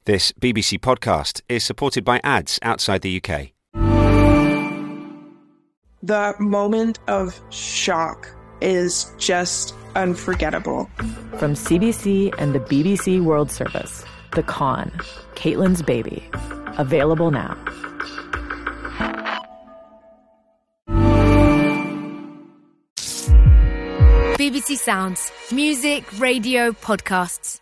This BBC podcast is supported by ads outside the UK. The moment of shock is just unforgettable. From CBC and the BBC World Service, The Con, Caitlyn's Baby. Available now. BBC Sounds. Music, radio, podcasts.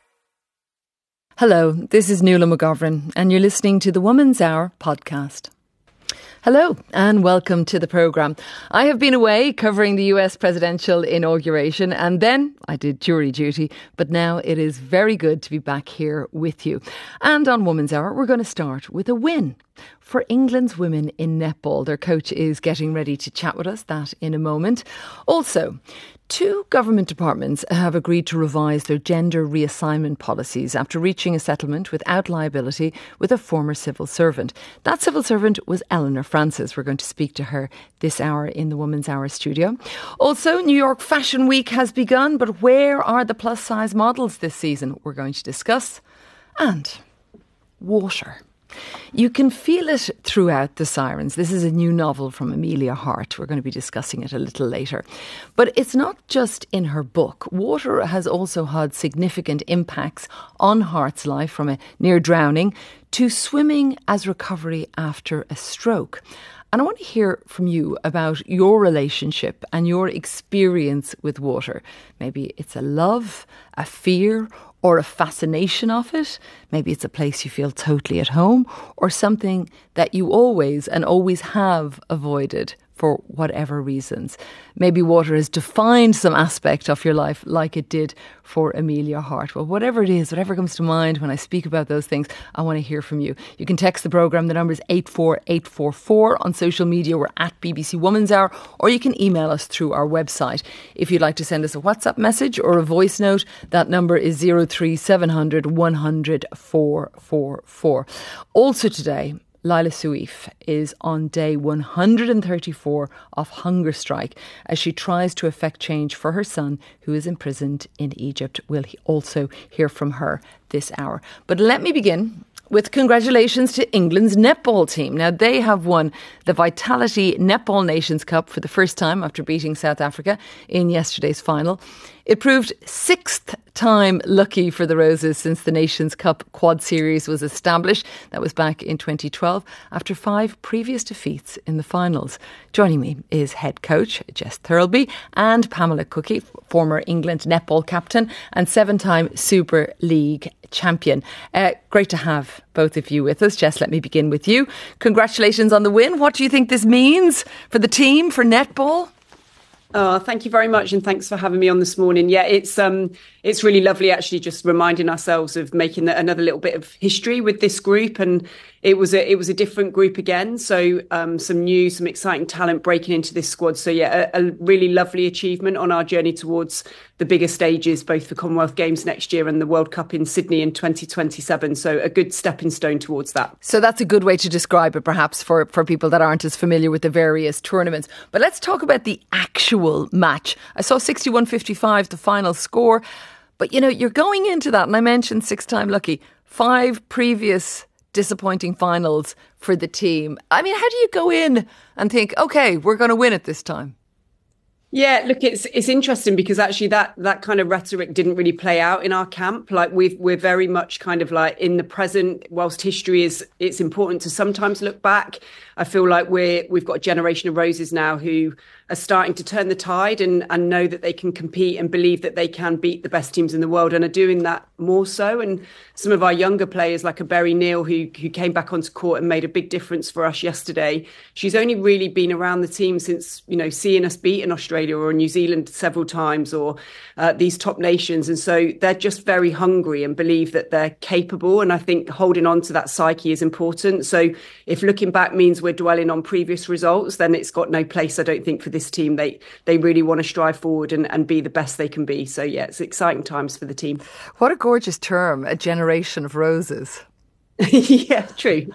Hello, this is Nuala McGovern, and you're listening to the Woman's Hour podcast. Hello and welcome to the programme. I have been away covering the US presidential inauguration and then I did jury duty, but now it is very good to be back here with you. And on Woman's Hour, we're going to start with a win for England's women in netball. Their coach is getting ready to chat with us, that in a moment. Also, 2 government departments have agreed to revise their gender reassignment policies after reaching a settlement without liability with a former civil servant. That civil servant was Eleanor Francis. We're going to speak to her this hour in the Woman's Hour studio. Also, New York Fashion Week has begun, but where are the plus-size models this season? We're going to discuss. And water. You can feel it throughout The Sirens. This is a new novel from Amelia Hart. We're going to be discussing it a little later. But it's not just in her book. Water has also had significant impacts on Hart's life, from a near drowning to swimming as recovery after a stroke. And I want to hear from you about your relationship and your experience with water. Maybe it's a love, a fear, or a fascination of it. Maybe it's a place you feel totally at home, or something that you always have avoided for whatever reasons. Maybe water has defined some aspect of your life like it did for Amelia Hart. Well, whatever it is, whatever comes to mind when I speak about those things, I want to hear from you. You can text the programme. The number is 84844. On social media, we're at BBC Woman's Hour, or you can email us through our website. If you'd like to send us a WhatsApp message or a voice note, that number is 03700 100 444. Also today, Laila Souif is on day 134 of hunger strike as she tries to effect change for her son, who is imprisoned in Egypt. We'll also hear from her this hour. But let me begin with congratulations to England's netball team. Now, they have won the Vitality Netball Nations Cup for the first time after beating South Africa in yesterday's final. It proved 6th time lucky for the Roses since the Nations Cup Quad Series was established. That was back in 2012 after 5 previous defeats in the finals. Joining me is head coach Jess Thirlby and Pamela Cookie, former England netball captain and 7-time Super League champion. Great to have both of you with us. Jess, let me begin with you. Congratulations on the win. What do you think this means for the team, for netball? Oh, thank you very much, and thanks for having me on this morning. Yeah, it's really lovely, actually, just reminding ourselves of making another little bit of history with this group, and it was a different group again. So some exciting talent breaking into this squad. So yeah, a really lovely achievement on our journey towards the bigger stages, both for Commonwealth Games next year and the World Cup in Sydney in 2027. So a good stepping stone towards that. So that's a good way to describe it, perhaps, for people that aren't as familiar with the various tournaments. But let's talk about the actual match. I saw 61-55, the final score. But, you know, you're going into that, and I mentioned 6-time lucky, 5 previous disappointing finals for the team. I mean, how do you go in and think, OK, we're going to win it this time? Yeah, look, it's interesting because actually that kind of rhetoric didn't really play out in our camp. Like we're very much kind of like in the present. Whilst history it's important to sometimes look back. I feel like we've got a generation of Roses now who are starting to turn the tide and know that they can compete and believe that they can beat the best teams in the world and are doing that more so. And some of our younger players, like a Berry Neal, who came back onto court and made a big difference for us yesterday. She's only really been around the team since, you know, seeing us beat in Australia or New Zealand several times, or these top nations. And so they're just very hungry and believe that they're capable. And I think holding on to that psyche is important. So if looking back means we're dwelling on previous results, then it's got no place, I don't think, for this team. They really want to strive forward and be the best they can be. So yeah, it's exciting times for the team. What a gorgeous term, a generation of Roses. Yeah, true.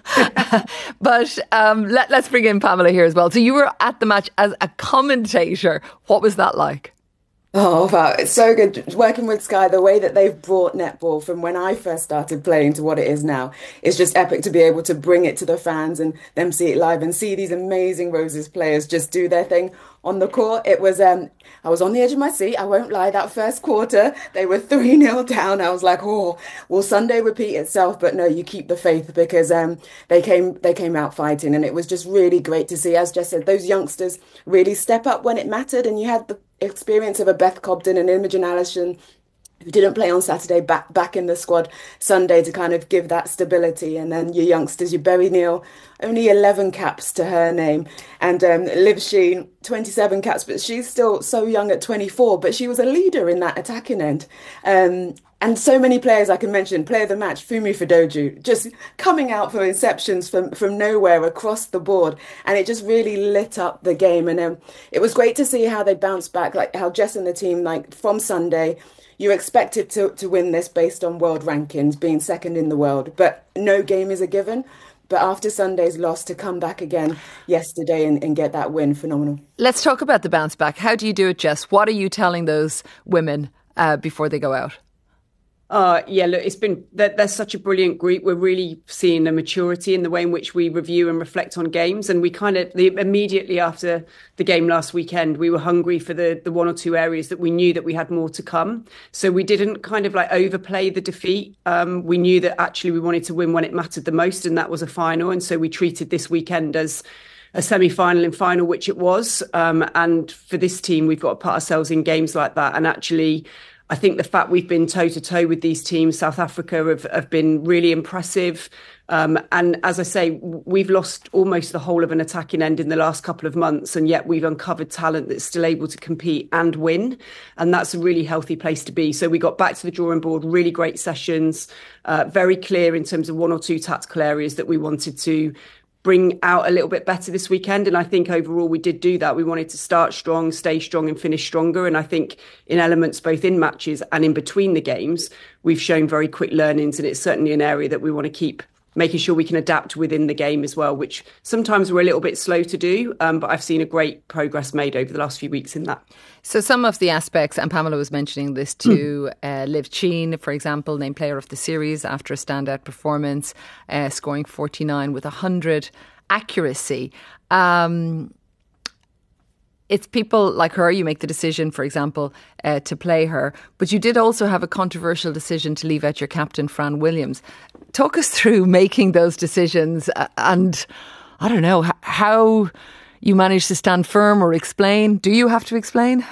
But let's bring in Pamela here as well. So you were at the match as a commentator. What was that like? Oh, wow. It's so good working with Sky. The way that they've brought netball from when I first started playing to what it is now is just epic to be able to bring it to the fans and them see it live and see these amazing Roses players just do their thing on the court. It was, I was on the edge of my seat. I won't lie. That first quarter, they were 3-0 down. I was like, oh, will Sunday repeat itself? But no, you keep the faith because they came out fighting. And it was just really great to see, as Jess said, those youngsters really step up when it mattered. And you had the experience of a Beth Cobden and Imogen Allison who didn't play on Saturday back in the squad Sunday to kind of give that stability. And then your youngsters, your Berry Neal, only 11 caps to her name. And Liv Sheen, 27 caps, but she's still so young at 24, but she was a leader in that attacking end. And so many players I can mention, player of the match, Fumi Fidoju, just coming out for interceptions from nowhere across the board. And it just really lit up the game. And it was great to see how they bounced back, like how Jess and the team, like from Sunday, you expected to win this based on world rankings, being second in the world. But no game is a given. But after Sunday's loss, to come back again yesterday and get that win, phenomenal. Let's talk about the bounce back. How do you do it, Jess? What are you telling those women before they go out? Yeah, look, they're such a brilliant group. We're really seeing the maturity in the way in which we review and reflect on games. And we immediately after the game last weekend, we were hungry for the one or two areas that we knew that we had more to come. So we didn't kind of like overplay the defeat. We knew that actually we wanted to win when it mattered the most, and that was a final. And so we treated this weekend as a semi-final and final, which it was. And for this team, we've got to put ourselves in games like that. And actually, I think the fact we've been toe-to-toe with these teams, South Africa have been really impressive. And as I say, we've lost almost the whole of an attacking end in the last couple of months, and yet we've uncovered talent that's still able to compete and win. And that's a really healthy place to be. So we got back to the drawing board, really great sessions, very clear in terms of one or two tactical areas that we wanted to bring out a little bit better this weekend. And I think overall we did do that. We wanted to start strong, stay strong and finish stronger. And I think in elements, both in matches and in between the games, we've shown very quick learnings. And it's certainly an area that we want to keep making sure we can adapt within the game as well, which sometimes we're a little bit slow to do. But I've seen a great progress made over the last few weeks in that. So some of the aspects, and Pamela was mentioning this too, Liv Sheen, for example, named player of the series after a standout performance, scoring 49 with 100 accuracy. It's people like her, you make the decision, for example, to play her. But you did also have a controversial decision to leave out your captain, Fran Williams. Talk us through making those decisions and, I don't know, how you managed to stand firm or explain. Do you have to explain?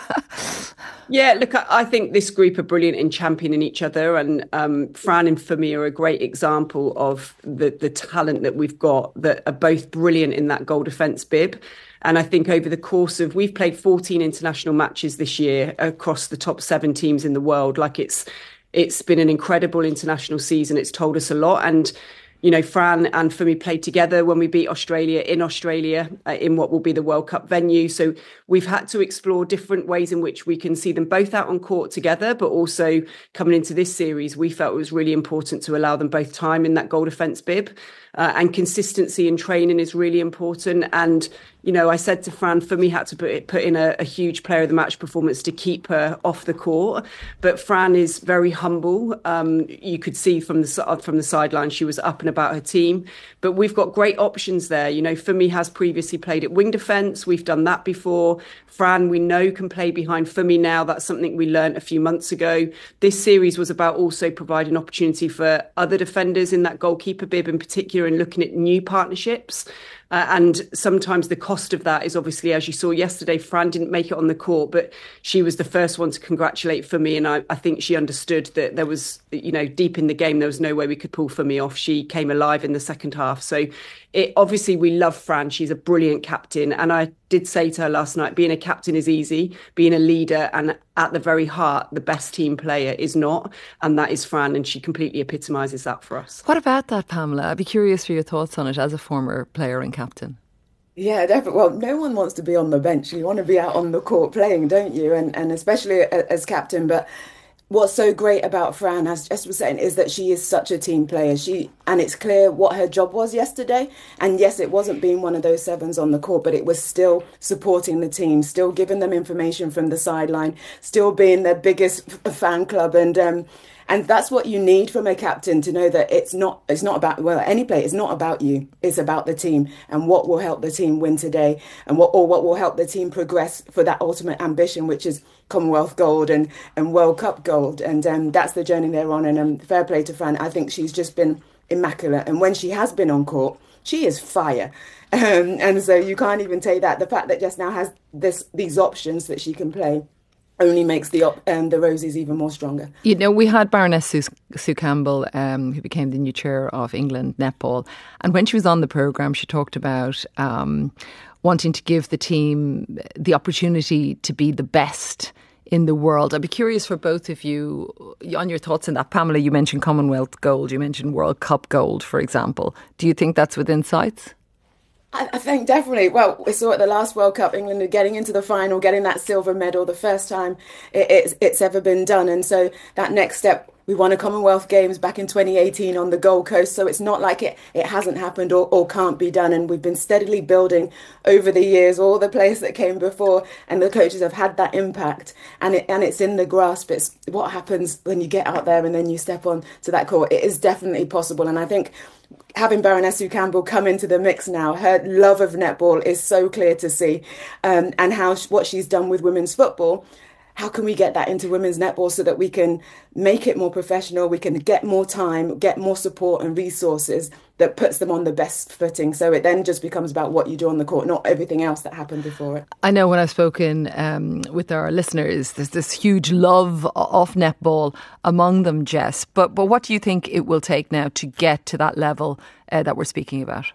Yeah, look, I think this group are brilliant in championing each other, and Fran and Fumi are a great example of the talent that we've got that are both brilliant in that goal defence bib. And I think over the course of, we've played 14 international matches this year across the top 7 teams in the world. Like it's been an incredible international season. It's told us a lot. And you know, Fran and Fumi played together when we beat Australia in what will be the World Cup venue. So we've had to explore different ways in which we can see them both out on court together, but also coming into this series, we felt it was really important to allow them both time in that goal defence bib. And consistency in training is really important. And, you know, I said to Fran, Fumi had to put in a huge player of the match performance to keep her off the court. But Fran is very humble. You could see from the sideline she was up and about her team. But we've got great options there. You know, Fumi has previously played at wing defence. We've done that before. Fran, we know, can play behind Fumi now. That's something we learned a few months ago. This series was about also providing opportunity for other defenders in that goalkeeper bib in particular, and looking at new partnerships. And sometimes the cost of that is obviously, as you saw yesterday, Fran didn't make it on the court, but she was the first one to congratulate Fumi. And I think she understood that there was, you know, deep in the game, there was no way we could pull Fumi off. She came alive in the second half. So obviously we love Fran. She's a brilliant captain. And I did say to her last night, being a captain is easy. Being a leader and at the very heart, the best team player is not. And that is Fran. And she completely epitomises that for us. What about that, Pamela? I'd be curious for your thoughts on it as a former player and captain. Yeah, definitely. Well, no one wants to be on the bench. You want to be out on the court playing, don't you? And especially as captain. But what's so great about Fran, as Jess was saying, is that she is such a team player. And it's clear what her job was yesterday. And yes, it wasn't being one of those sevens on the court, but it was still supporting the team, still giving them information from the sideline, still being their biggest fan club. And that's what you need from a captain, to know that it's not about, well, any play, it's not about you. It's about the team and what will help the team win today, and what will help the team progress for that ultimate ambition, which is Commonwealth gold and World Cup gold. And that's the journey they're on. And fair play to Fran. I think she's just been immaculate. And when she has been on court, she is fire. And so you can't even take that. The fact that Jess now has these options that she can play only makes the Rosies even more stronger. You know, we had Baroness Sue Campbell, who became the new chair of England Netball. And when she was on the programme, she talked about wanting to give the team the opportunity to be the best in the world. I'd be curious for both of you on your thoughts on that. Pamela, you mentioned Commonwealth gold, you mentioned World Cup gold, for example. Do you think that's within sights? I think definitely. Well, we saw at the last World Cup, England are getting into the final, getting that silver medal, the first time it's ever been done. And so that next step, we won a Commonwealth Games back in 2018 on the Gold Coast. So it's not like it hasn't happened or can't be done. And we've been steadily building over the years, all the players that came before, and the coaches have had that impact. And it's in the grasp. It's what happens when you get out there and then you step on to that court. It is definitely possible. And I think having Baroness Sue Campbell come into the mix now, her love of netball is so clear to see, and what she's done with women's football. How can we get that into women's netball so that we can make it more professional, we can get more time, get more support and resources that puts them on the best footing? So it then just becomes about what you do on the court, not everything else that happened before it. I know when I've spoken with our listeners, there's this huge love of netball among them, Jess. But what do you think it will take now to get to that level that we're speaking about?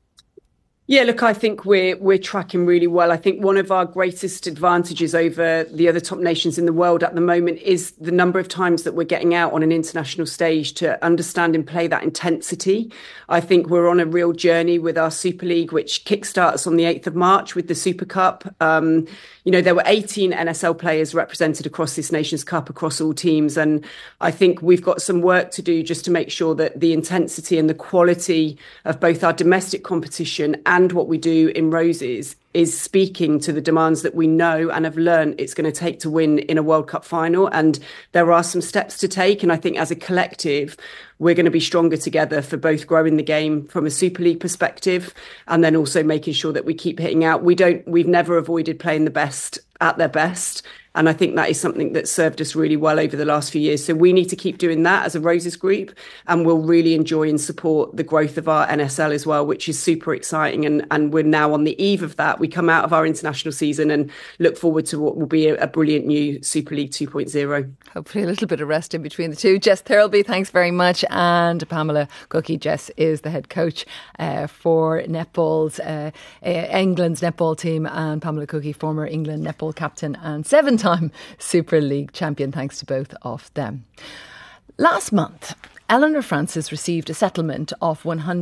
Yeah, look, I think we're tracking really well. I think one of our greatest advantages over the other top nations in the world at the moment is the number of times that we're getting out on an international stage to understand and play that intensity. I think we're on a real journey with our Super League, which kickstarts on the 8th of March with the Super Cup. There were 18 NSL players represented across this Nations Cup, across all teams. And I think we've got some work to do just to make sure that the intensity and the quality of both our domestic competition and what we do in Roses is speaking to the demands that we know and have learned it's going to take to win in a World Cup final. And there are some steps to take. And I think as a collective, we're going to be stronger together for both growing the game from a Super League perspective and then also making sure that we keep hitting out. We've never avoided playing the best at their best. And I think that is something that served us really well over the last few years. So we need to keep doing that as a Roses group, and we'll really enjoy and support the growth of our NSL as well, which is super exciting. And we're now on the eve of that. We come out of our international season and look forward to what will be a brilliant new Super League 2.0. Hopefully a little bit of rest in between the two. Jess Thirlby, thanks very much. And Pamela Cookie. Jess is the head coach for netball's England's netball team, and Pamela Cookie, former England netball captain and 7-time Super League champion. Thanks to both of them. Last month, Eleanor Francis received a settlement of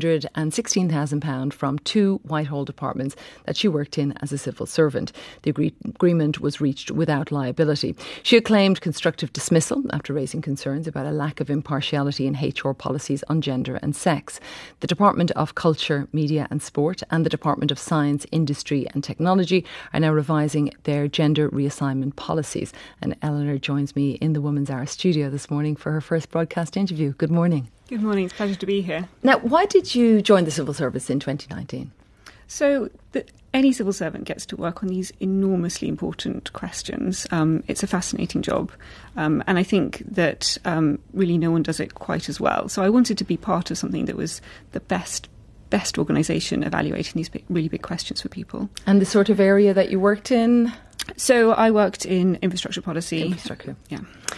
£116,000 from 2 Whitehall departments that she worked in as a civil servant. The agreement was reached without liability. She had claimed constructive dismissal after raising concerns about a lack of impartiality in HR policies on gender and sex. The Department of Culture, Media and Sport and the Department of Science, Industry and Technology are now revising their gender reassignment policies. And Eleanor joins me in the Woman's Hour studio this morning for her first broadcast interview. Good morning. Good morning. It's a pleasure to be here. Now, why did you join the civil service in 2019? So any civil servant gets to work on these enormously important questions. It's a fascinating job. And I think that really no one does it quite as well. So I wanted to be part of something that was the best organisation evaluating these really big questions for people. And the sort of area that you worked in? So I worked in infrastructure policy. Infrastructure. Yeah.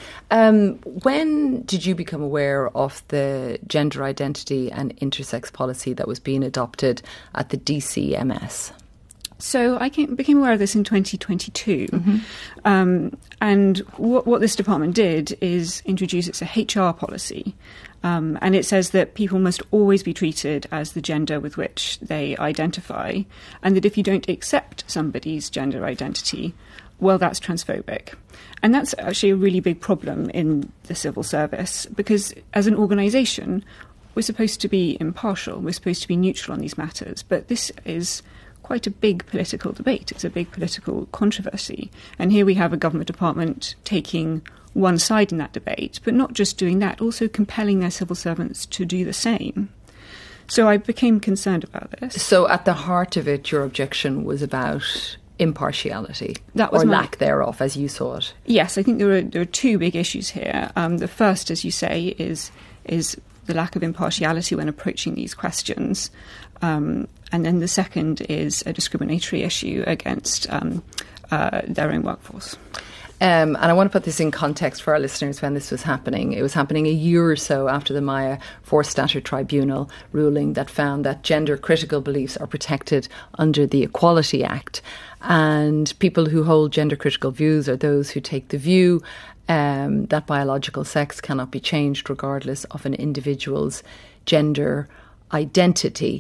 When did you become aware of the gender identity and intersex policy that was being adopted at the DCMS? So I became aware of this in 2022. Mm-hmm. And what this department did is introduce it's a HR policy. And it says that people must always be treated as the gender with which they identify, and that if you don't accept somebody's gender identity, well, that's transphobic. And that's actually a really big problem in the civil service, because as an organisation, we're supposed to be impartial, we're supposed to be neutral on these matters, but this is quite a big political debate. It's a big political controversy. And here we have a government department taking one side in that debate, but not just doing that, also compelling their civil servants to do the same. So I became concerned about this. So at the heart of it, your objection was about impartiality, that was lack thereof, as you saw it. Yes, I think there are two big issues here. The first, as you say, is the lack of impartiality when approaching these questions. And then the second is a discriminatory issue against their own workforce. And I want to put this in context for our listeners when this was happening. It was happening a year or so after the Maya Forstater Tribunal ruling that found that gender-critical beliefs are protected under the Equality Act. And people who hold gender-critical views are those who take the view that biological sex cannot be changed regardless of an individual's gender identity.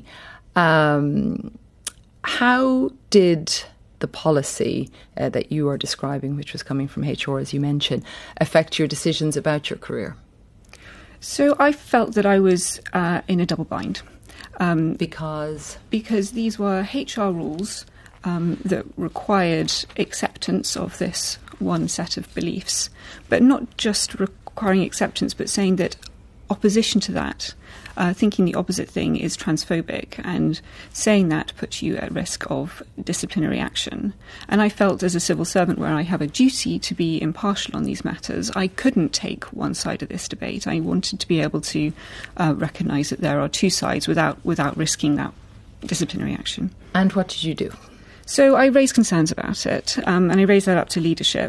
How did the policy that you are describing, which was coming from HR, as you mentioned, affect your decisions about your career? So I felt that I was in a double bind. Because these were HR rules that required acceptance of this one set of beliefs, but not just requiring acceptance, but saying that opposition to that, thinking the opposite thing is transphobic, and saying that puts you at risk of disciplinary action. And I felt, as a civil servant where I have a duty to be impartial on these matters, I couldn't take one side of this debate. I wanted to be able to recognise that there are two sides without risking that disciplinary action. And what did you do? So I raised concerns about it, and I raised that up to leadership.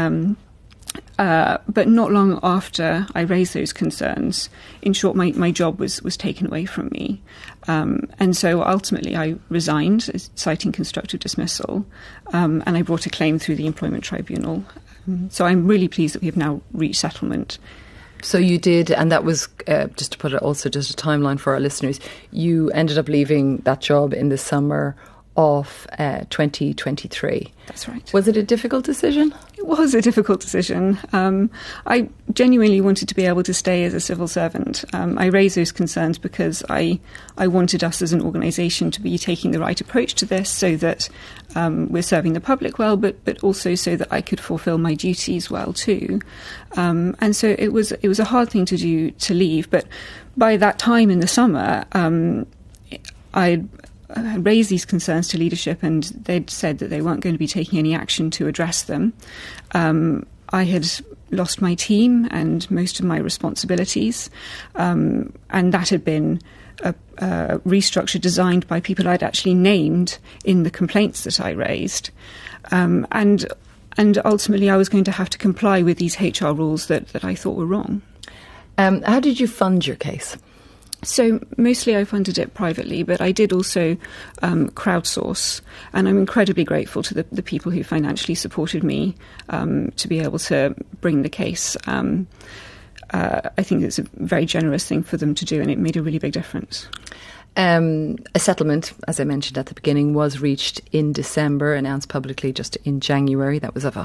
But not long after I raised those concerns, in short, my job was taken away from me. And so ultimately I resigned, citing constructive dismissal, and I brought a claim through the Employment Tribunal. So I'm really pleased that we have now reached settlement. So you did, and that was, just to put it also just a timeline for our listeners, you ended up leaving that job in the summer of 2023. That's right. Was it a difficult decision? It was a difficult decision. I genuinely wanted to be able to stay as a civil servant. I raised those concerns because I wanted us as an organisation to be taking the right approach to this, so that we're serving the public well, but also so that I could fulfil my duties well too. And so it was a hard thing to do, to leave. But by that time in the summer, I raised these concerns to leadership, and they'd said that they weren't going to be taking any action to address them. I had lost my team and most of my responsibilities, and that had been a restructure designed by people I'd actually named in the complaints that I raised. And ultimately I was going to have to comply with these HR rules that I thought were wrong. How did you fund your case? So mostly I funded it privately, but I did also crowdsource, and I'm incredibly grateful to the people who financially supported me to be able to bring the case. I think it's a very generous thing for them to do, and it made a really big difference. A settlement, as I mentioned at the beginning, was reached in December, announced publicly just in January. That was of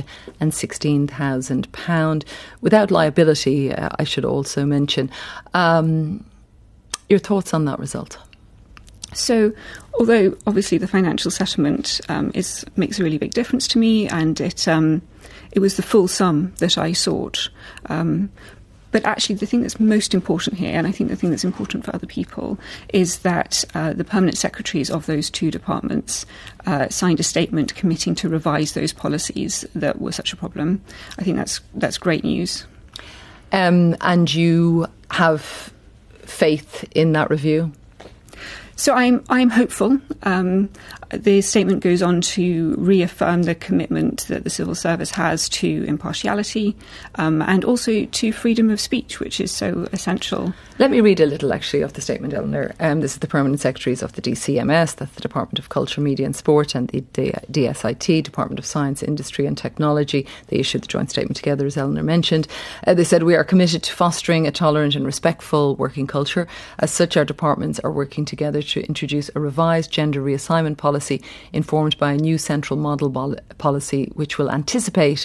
£116,000 without liability, I should also mention. Your thoughts on that result? So, although obviously the financial settlement makes a really big difference to me, and it was the full sum that I sought. But actually, the thing that's most important here, and I think the thing that's important for other people, is that the permanent secretaries of those two departments signed a statement committing to revise those policies that were such a problem. I think that's great news. And you have faith in that review? So I'm hopeful. The statement goes on to reaffirm the commitment that the civil service has to impartiality and also to freedom of speech, which is so essential. Let me read a little, actually, of the statement, Eleanor. This is the permanent secretaries of the DCMS, that's the Department of Culture, Media and Sport, and the DSIT, Department of Science, Industry and Technology. They issued the joint statement together, as Eleanor mentioned. They said, "We are committed to fostering a tolerant and respectful working culture. As such, our departments are working together to introduce a revised gender reassignment policy informed by a new central model policy, which we anticipate,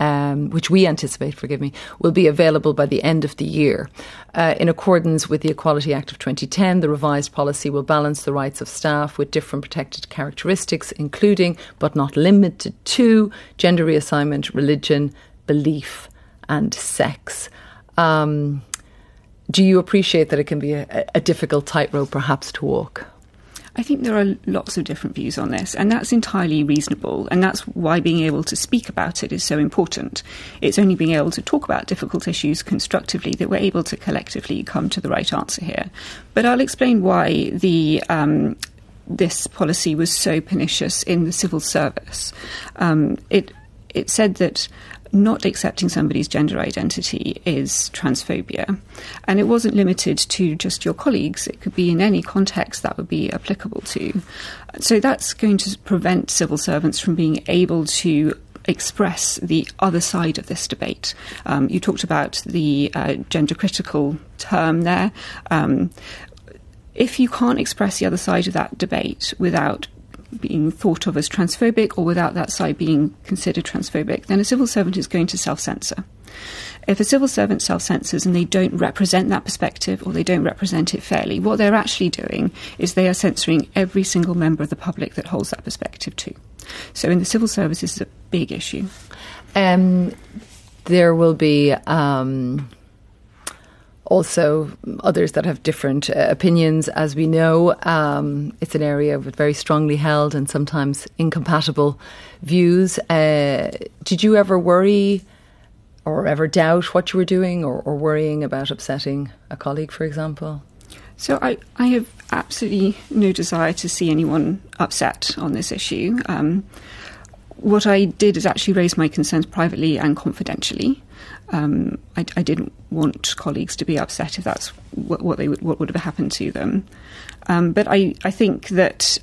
will be available by the end of the year. In accordance with the Equality Act of 2010, the revised policy will balance the rights of staff with different protected characteristics, including, but not limited to, gender reassignment, religion, belief and sex. Do you appreciate that it can be a difficult tightrope perhaps to walk? I think there are lots of different views on this, and that's entirely reasonable, and that's why being able to speak about it is so important. It's only being able to talk about difficult issues constructively that we're able to collectively come to the right answer here. But I'll explain why this policy was so pernicious in the civil service. It said that not accepting somebody's gender identity is transphobia. And it wasn't limited to just your colleagues. It could be in any context that would be applicable to. So that's going to prevent civil servants from being able to express the other side of this debate. You talked about the gender critical term there. If you can't express the other side of that debate without being thought of as transphobic or without that side being considered transphobic, then a civil servant is going to self-censor. If a civil servant self-censors and they don't represent that perspective or they don't represent it fairly, what they're actually doing is they are censoring every single member of the public that holds that perspective too. So in the civil service, this is a big issue. There will be also others that have different opinions, as we know. It's an area with very strongly held and sometimes incompatible views. Did you ever worry or ever doubt what you were doing or worrying about upsetting a colleague, for example? So I have absolutely no desire to see anyone upset on this issue. What I did is actually raise my concerns privately and confidentially. I didn't want colleagues to be upset if that's what would have happened to them. But I think that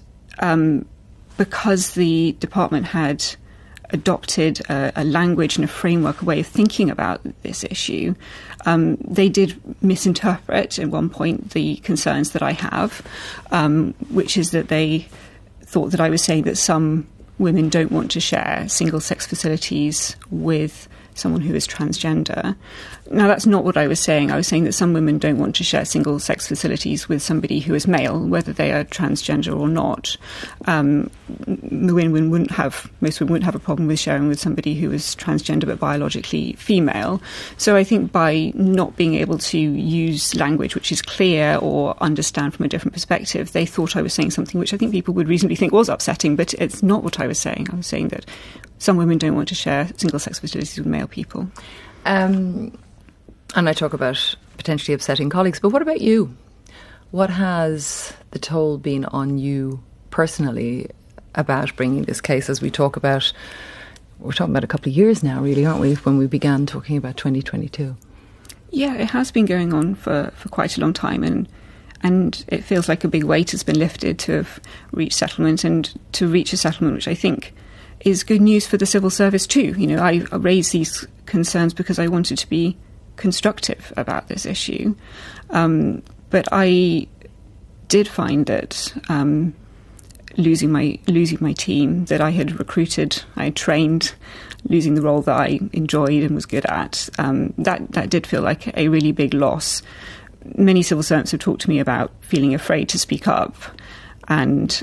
because the department had adopted a language and a framework, a way of thinking about this issue, they did misinterpret at one point the concerns that I have, which is that they thought that I was saying that some women don't want to share single-sex facilities with someone who is transgender. Now, that's not what I was saying. I was saying that some women don't want to share single-sex facilities with somebody who is male, whether they are transgender or not. Most women wouldn't have a problem with sharing with somebody who is transgender but biologically female. So I think by not being able to use language which is clear or understand from a different perspective, they thought I was saying something which I think people would reasonably think was upsetting, but it's not what I was saying. I was saying that some women don't want to share single-sex facilities with male people. And I talk about potentially upsetting colleagues, but what about you? What has the toll been on you personally about bringing this case? As we're talking about a couple of years now, really, aren't we, when we began talking about 2022? Yeah, it has been going on for quite a long time, and it feels like a big weight has been lifted to have reached settlement, and to reach a settlement which I think is good news for the civil service too. You know, I raised these concerns because I wanted to be constructive about this issue. But I did find that losing my team that I had recruited, I had trained, losing the role that I enjoyed and was good at, that did feel like a really big loss. Many civil servants have talked to me about feeling afraid to speak up, and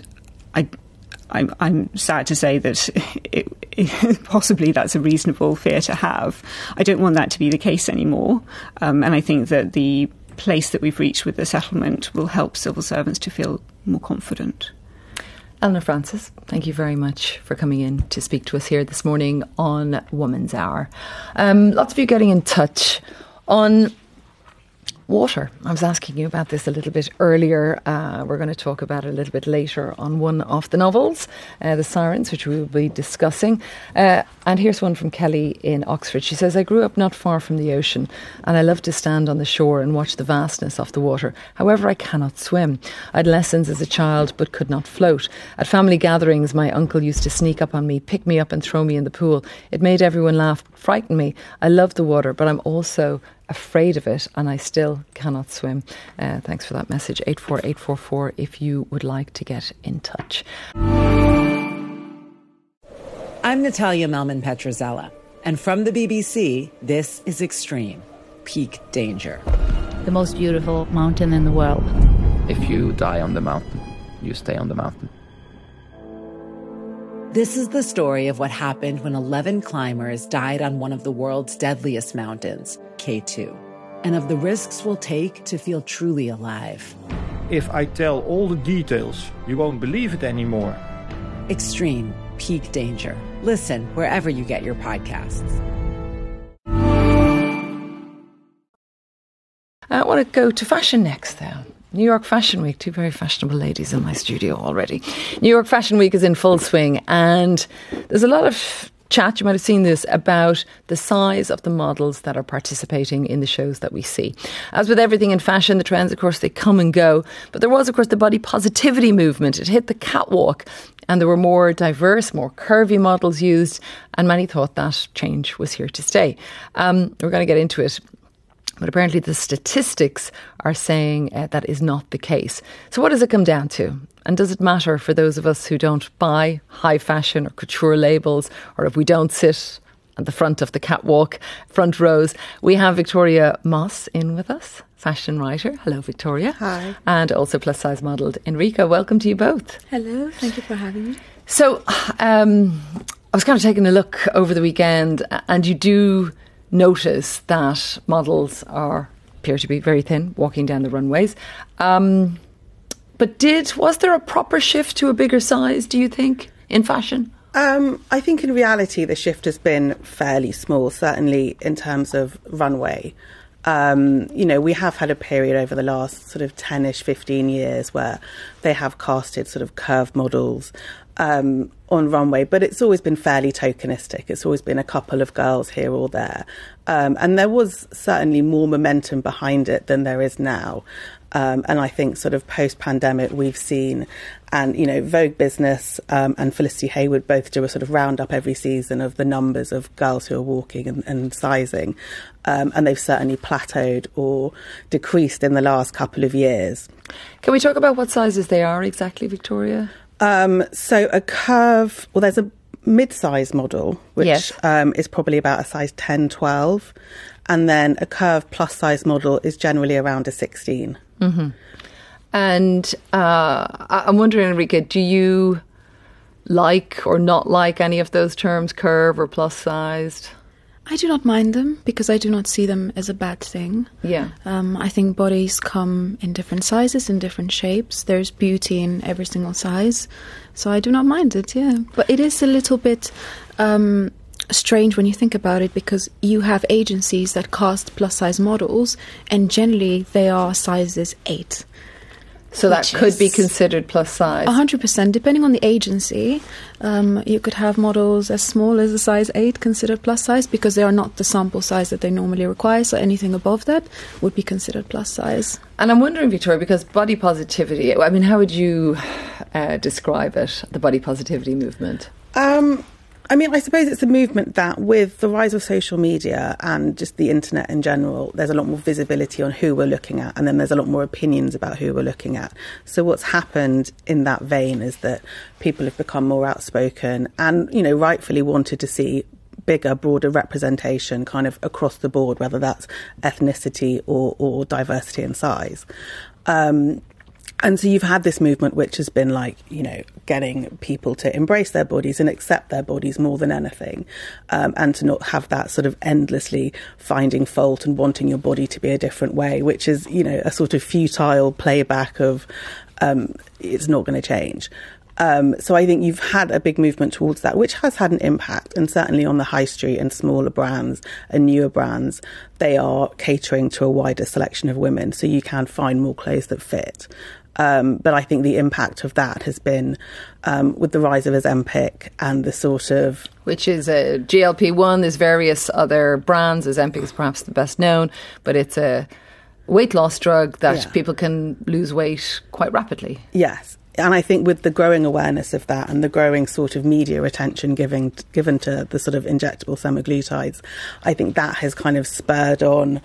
I'm sad to say that possibly that's a reasonable fear to have. I don't want that to be the case anymore, and I think that the place that we've reached with the settlement will help civil servants to feel more confident. Eleanor Francis, thank you very much for coming in to speak to us here this morning on Woman's Hour. Lots of you getting in touch on water. I was asking you about this a little bit earlier. We're going to talk about it a little bit later on one of the novels, The Sirens, which we will be discussing. And here's one from Kelly in Oxford. She says, I grew up not far from the ocean and I love to stand on the shore and watch the vastness of the water. However, I cannot swim. I had lessons as a child but could not float. At family gatherings, my uncle used to sneak up on me, pick me up and throw me in the pool. It made everyone laugh, frighten me. I love the water, but I'm also afraid of it and I still cannot swim. Thanks for that message. 84844 if you would like to get in touch. I'm Natalia Melman-Petrozella, and from the BBC, this is Extreme, Peak Danger. The most beautiful mountain in the world. If you die on the mountain, you stay on the mountain. This is the story of what happened when 11 climbers died on one of the world's deadliest mountains, K2, and of the risks we'll take to feel truly alive. If I tell all the details, you won't believe it anymore. Extreme, Peak Danger. Listen wherever you get your podcasts. I want to go to fashion next, though. New York Fashion Week, two very fashionable ladies in my studio already. New York Fashion Week is in full swing, and there's a lot of chat, you might have seen this, about the size of the models that are participating in the shows that we see. As with everything in fashion, the trends, of course, they come and go. But there was, of course, the body positivity movement. It hit the catwalk, and there were more diverse, more curvy models used, and many thought that change was here to stay. We're going to get into it. But apparently the statistics are saying that is not the case. So what does it come down to? And does it matter for those of us who don't buy high fashion or couture labels, or if we don't sit at the front of the catwalk, front rows? We have Victoria Moss in with us, fashion writer. Hello, Victoria. Hi. And also plus-size modelled Enrica. Welcome to you both. Hello, thank you for having me. So I was kind of taking a look over the weekend, and you do notice that models appear to be very thin walking down the runways. But was there a proper shift to a bigger size, do you think, in fashion? I think in reality the shift has been fairly small, certainly in terms of runway. We have had a period over the last sort of 10-ish, 15 years where they have casted sort of curved models on runway, but it's always been fairly tokenistic. It's always been a couple of girls here or there. And there was certainly more momentum behind it than there is now. And I think sort of post-pandemic we've seen, and, Vogue Business and Felicity Hayward both do a sort of roundup every season of the numbers of girls who are walking and sizing. And they've certainly plateaued or decreased in the last couple of years. Can we talk about what sizes they are exactly, Victoria? So a curve, there's a mid-size model, which is probably about a size 10, 12. And then a curve plus-size model is generally around a 16. Mm-hmm. And I'm wondering, Enrica, do you like or not like any of those terms, curve or plus-sized? I do not mind them because I do not see them as a bad thing. Yeah. I think bodies come in different sizes, in different shapes. There's beauty in every single size. So I do not mind it, yeah. But it is a little bit strange when you think about it, because you have agencies that cast plus-size models, and generally they are sizes 8. So that could be considered plus size? 100%, depending on the agency. You could have models as small as a size 8 considered plus size, because they are not the sample size that they normally require. So anything above that would be considered plus size. And I'm wondering, Victoria, because body positivity, I mean, how would you describe it, the body positivity movement? I suppose it's a movement that, with the rise of social media and just the internet in general, there's a lot more visibility on who we're looking at, and then there's a lot more opinions about who we're looking at. So what's happened in that vein is that people have become more outspoken and, rightfully wanted to see bigger, broader representation kind of across the board, whether that's ethnicity or diversity in size. And so you've had this movement which has been getting people to embrace their bodies and accept their bodies more than anything, and to not have that sort of endlessly finding fault and wanting your body to be a different way, which is, a sort of futile playback of it's not going to change. So I think you've had a big movement towards that, which has had an impact, and certainly on the high street and smaller brands and newer brands, they are catering to a wider selection of women, so you can find more clothes that fit. But I think the impact of that has been with the rise of Ozempic and the sort of... Which is a GLP-1, there's various other brands. Ozempic is perhaps the best known, but it's a weight loss drug that people can lose weight quite rapidly. Yes. I think with the growing awareness of that and the growing sort of media attention given to the sort of injectable semaglutides, I think that has kind of spurred on,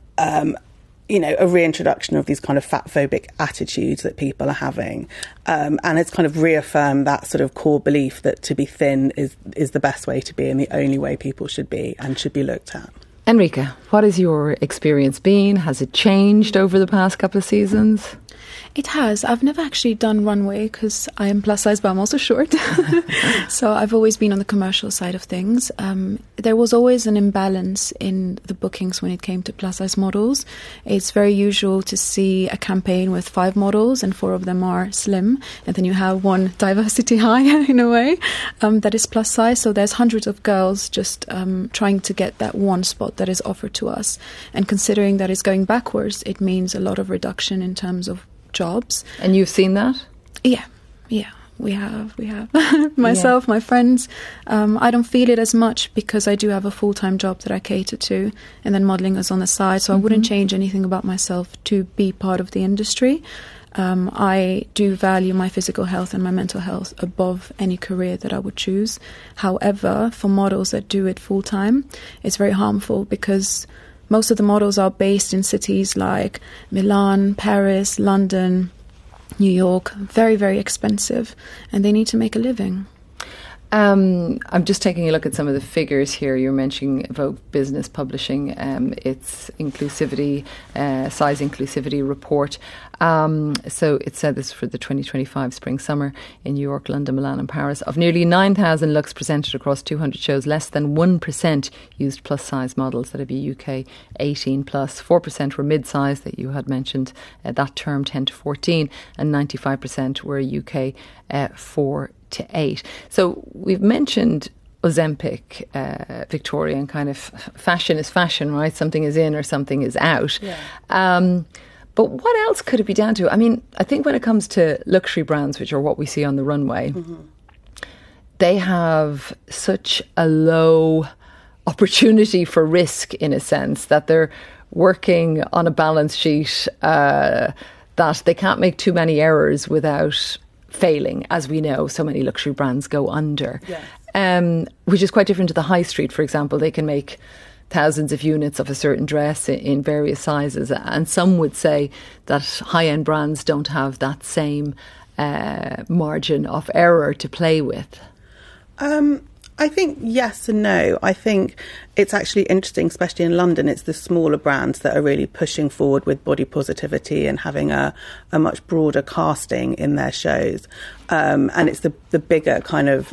a reintroduction of these kind of fat-phobic attitudes that people are having. And it's kind of reaffirmed that sort of core belief that to be thin is the best way to be and the only way people should be and should be looked at. Enrica, what has your experience been? Has it changed over the past couple of seasons? It has. I've never actually done runway because I am plus size, but I'm also short. So I've always been on the commercial side of things. There was always an imbalance in the bookings when it came to plus size models. It's very usual to see a campaign with 5 models and 4 of them are slim. And then you have one diversity hire in a way that is plus size. So there's hundreds of girls just trying to get that one spot that is offered to us. And considering that it's going backwards, it means a lot of reduction in terms of jobs. And you've seen that? Yeah, we have. Myself, my friends. I don't feel it as much because I do have a full-time job that I cater to, and then modelling is on the side, so I wouldn't change anything about myself to be part of the industry. I do value my physical health and my mental health above any career that I would choose. However, for models that do it full-time, it's very harmful because most of the models are based in cities like Milan, Paris, London, New York. Very, very expensive. And they need to make a living. I'm just taking a look at some of the figures here. You're mentioning Vogue Business Publishing, its inclusivity, size inclusivity report. So it said this for the 2025 spring-summer in New York, London, Milan and Paris. Of nearly 9,000 looks presented across 200 shows, less than 1% used plus-size models, that would be UK 18+. 4% were mid-size that you had mentioned, that term 10 to 14, and 95% were UK 4 to 8. So we've mentioned Ozempic, Victoria, and kind of fashion is fashion, right? Something is in or something is out. Yeah. But what else could it be down to? I mean, I think when it comes to luxury brands, which are what we see on the runway, they have such a low opportunity for risk in a sense that they're working on a balance sheet that they can't make too many errors without failing. As we know, so many luxury brands go under, which is quite different to the high street. For example, they can make thousands of units of a certain dress in various sizes, and some would say that high-end brands don't have that same margin of error to play with. I think yes and no. I think it's actually interesting, especially in London, it's the smaller brands that are really pushing forward with body positivity and having a much broader casting in their shows. And it's the bigger kind of,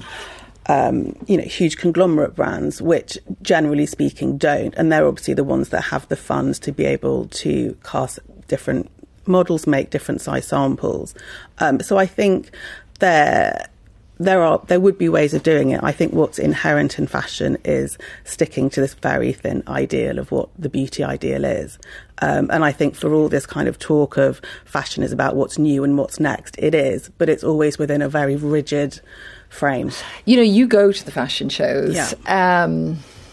huge conglomerate brands, which generally speaking don't. And they're obviously the ones that have the funds to be able to cast different models, make different size samples. So I think there would be ways of doing it. I think what's inherent in fashion is sticking to this very thin ideal of what the beauty ideal is. And I think for all this kind of talk of fashion is about what's new and what's next, it is, but it's always within a very rigid frame. You know, you go to the fashion shows. Yeah.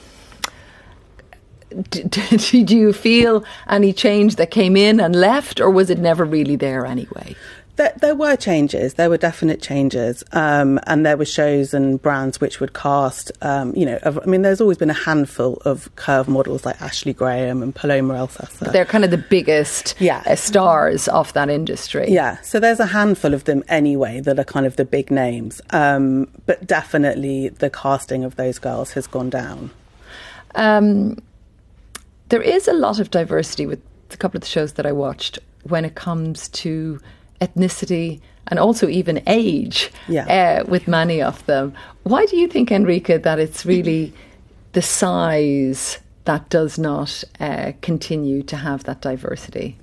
Did you feel any change that came in and left, or was it never really there anyway? There were changes. There were definite changes. And there were shows and brands which would cast, there's always been a handful of curve models like Ashley Graham and Paloma Alsasser. They're kind of the biggest stars of that industry. Yeah. So there's a handful of them anyway that are kind of the big names. But definitely the casting of those girls has gone down. There is a lot of diversity with a couple of the shows that I watched when it comes to ethnicity and also even age with many of them. Why do you think, Enrica, that it's really the size that does not continue to have that diversity?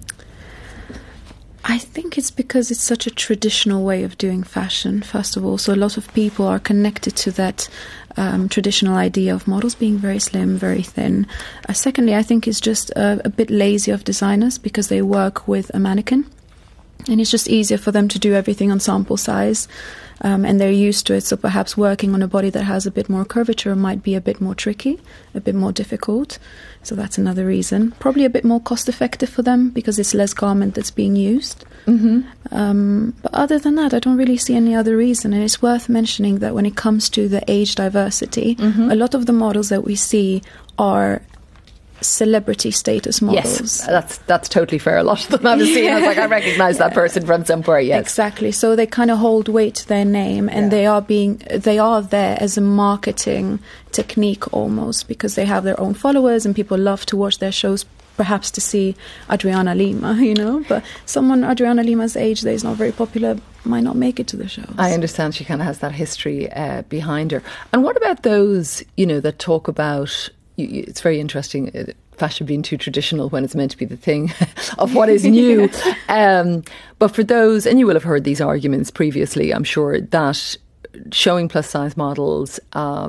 I think it's because it's such a traditional way of doing fashion, first of all. So a lot of people are connected to that traditional idea of models being very slim, very thin. Secondly, I think it's just a bit lazy of designers because they work with a mannequin. And it's just easier for them to do everything on sample size, and they're used to it. So perhaps working on a body that has a bit more curvature might be a bit more tricky, a bit more difficult. So that's another reason. Probably a bit more cost effective for them because it's less garment that's being used. But other than that, I don't really see any other reason. And it's worth mentioning that when it comes to the age diversity, a lot of the models that we see are celebrity status models. Yes, that's totally fair. A lot of them I've seen. I was like, I recognise that person from somewhere. Yes, exactly. So they kind of hold weight to their name, and they are there as a marketing technique almost, because they have their own followers and people love to watch their shows. Perhaps to see Adriana Lima, but someone Adriana Lima's age that is not very popular might not make it to the shows. I understand she kind of has that history behind her. And what about those, that talk about? It's very interesting. Fashion being too traditional when it's meant to be the thing of what is new. But for those, and you will have heard these arguments previously, I'm sure, that showing plus size models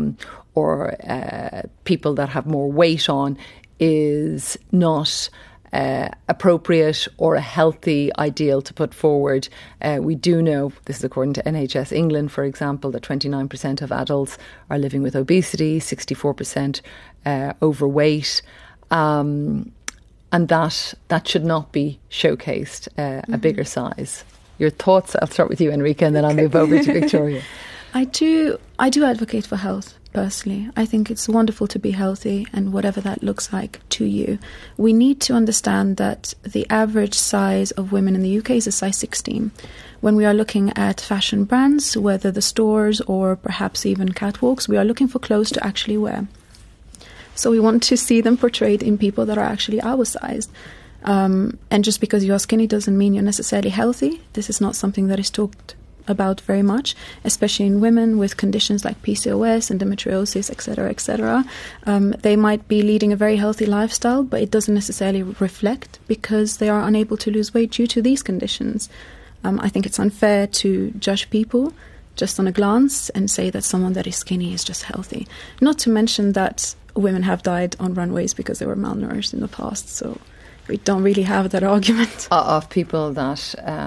or people that have more weight on is not appropriate or a healthy ideal to put forward. We do know, this is according to NHS England, for example, that 29% of adults are living with obesity, 64% overweight, and that should not be showcased a bigger size. Your thoughts? I'll start with you, Enrica, and then I'll move over to Victoria. I do advocate for health. Personally, I think it's wonderful to be healthy, and whatever that looks like to you. We need to understand that the average size of women in the UK is a size 16. When we are looking at fashion brands, whether the stores or perhaps even catwalks, we are looking for clothes to actually wear. So we want to see them portrayed in people that are actually our size. And just because you are skinny doesn't mean you're necessarily healthy. This is not something that is talked about very much, especially in women with conditions like PCOS, endometriosis, etc., etc. They might be leading a very healthy lifestyle, but it doesn't necessarily reflect because they are unable to lose weight due to these conditions. I think it's unfair to judge people just on a glance and say that someone that is skinny is just healthy. Not to mention that women have died on runways because they were malnourished in the past, so we don't really have that argument. Of people that